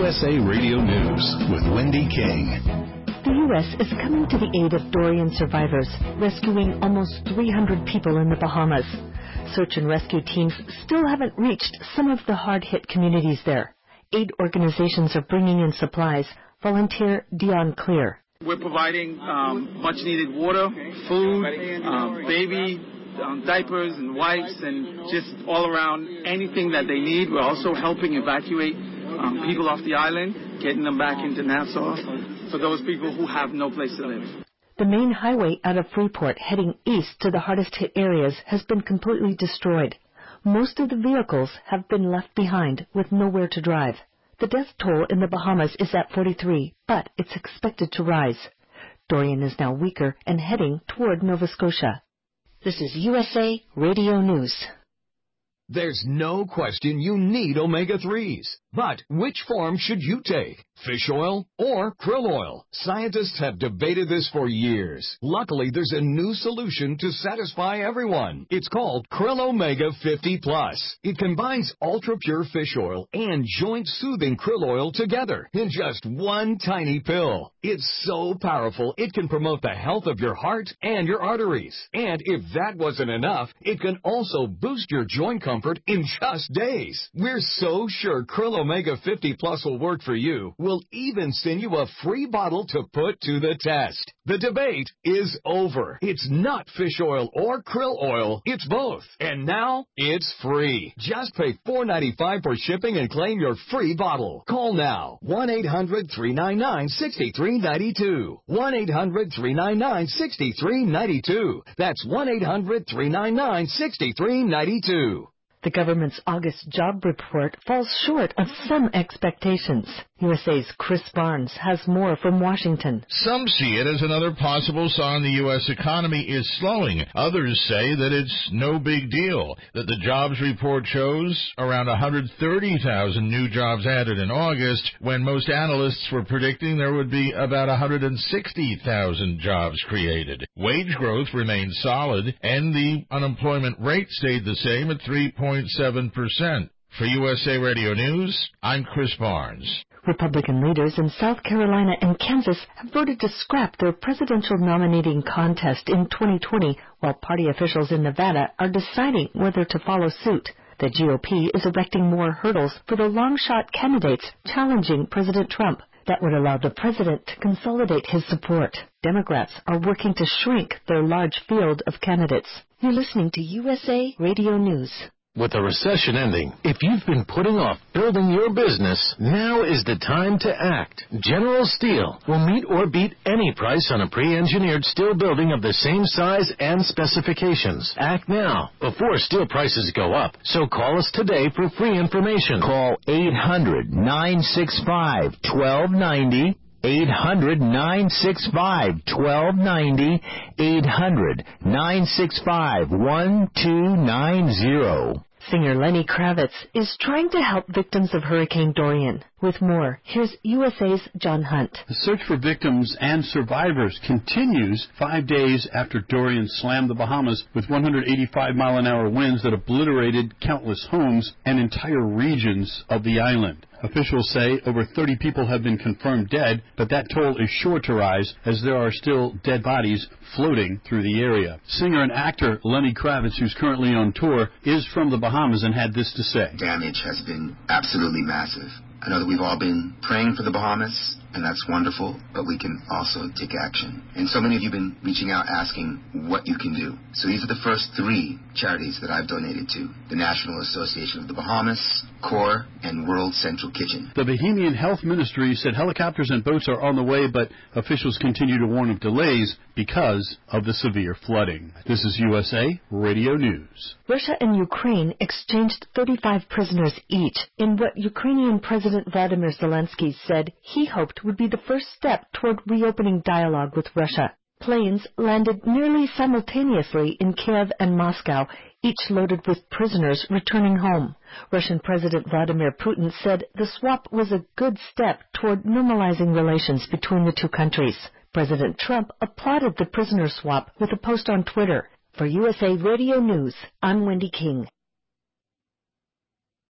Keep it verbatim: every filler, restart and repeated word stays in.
S A Radio News with Wendy King. The U S is coming to the aid of Dorian survivors, rescuing almost three hundred people in the Bahamas. Search and rescue teams still haven't reached some of the hard-hit communities there. Aid organizations are bringing in supplies. Volunteer Dion Clear. We're providing um, much-needed water, food, um, baby um, diapers and wipes, and just all around anything that they need. We're also helping evacuate um, people off the island, getting them back into Nassau for those people who have no place to live. The main highway out of Freeport heading east to the hardest-hit areas has been completely destroyed. Most of the vehicles have been left behind with nowhere to drive. The death toll in the Bahamas is at forty-three, but it's expected to rise. Dorian is now weaker and heading toward Nova Scotia. This is U S A Radio News. There's no question you need omega threes. But which form should you take? Fish oil or krill oil? Scientists have debated this for years. Luckily, there's a new solution to satisfy everyone. It's called Krill Omega fifty plus. It combines ultra-pure fish oil and joint-soothing krill oil together in just one tiny pill. It's so powerful, it can promote the health of your heart and your arteries. And if that wasn't enough, it can also boost your joint comfort in just days. We're so sure Krill Omega fifty plus will work for you. We'll even send you a free bottle to put to the test. The debate is over. It's not fish oil or krill oil. It's both. And now it's free. Just pay four dollars and ninety-five cents for shipping and claim your free bottle. Call now. one eight hundred three nine nine six three nine two. one eight hundred three nine nine six three nine two. That's one eight hundred three nine nine six three nine two. The government's August job report falls short of some expectations. U S A's Chris Barnes has more from Washington. Some see it as another possible sign the U S economy is slowing. Others say that it's no big deal, that the jobs report shows around one hundred thirty thousand new jobs added in August, when most analysts were predicting there would be about one hundred sixty thousand jobs created. Wage growth remained solid, and the unemployment rate stayed the same at three point seven percent. For U S A Radio News, I'm Chris Barnes. Republican leaders in South Carolina and Kansas have voted to scrap their presidential nominating contest in twenty twenty, while party officials in Nevada are deciding whether to follow suit. The G O P is erecting more hurdles for the long-shot candidates challenging President Trump. That would allow the president to consolidate his support. Democrats are working to shrink their large field of candidates. You're listening to U S A Radio News. With the recession ending, if you've been putting off building your business, now is the time to act. General Steel will meet or beat any price on a pre-engineered steel building of the same size and specifications. Act now, before steel prices go up. So call us today for free information. Call eight hundred nine six five one two nine zero. eight hundred nine six five one two nine zero. eight hundred nine six five one two nine zero. Singer Lenny Kravitz is trying to help victims of Hurricane Dorian. With more, here's U S A's John Hunt. The search for victims and survivors continues five days after Dorian slammed the Bahamas with one hundred eighty-five mile an hour winds that obliterated countless homes and entire regions of the island. Officials say over thirty people have been confirmed dead, but that toll is sure to rise as there are still dead bodies floating through the area. Singer and actor Lenny Kravitz, who's currently on tour, is from the Bahamas and had this to say. Damage has been absolutely massive. I know that we've all been praying for the Bahamas, and that's wonderful, but we can also take action. And so many of you have been reaching out asking what you can do. So these are the first three charities that I've donated to: the National Association of the Bahamas, CORE, and World Central Kitchen. The Bahamian Health Ministry said helicopters and boats are on the way, but officials continue to warn of delays because of the severe flooding. This is U S A Radio News. Russia and Ukraine exchanged thirty-five prisoners each in what Ukrainian President Vladimir Zelensky said he hoped would be the first step toward reopening dialogue with Russia. Planes landed nearly simultaneously in Kiev and Moscow, each loaded with prisoners returning home. Russian President Vladimir Putin said the swap was a good step toward normalizing relations between the two countries. President Trump applauded the prisoner swap with a post on Twitter. For U S A Radio News, I'm Wendy King.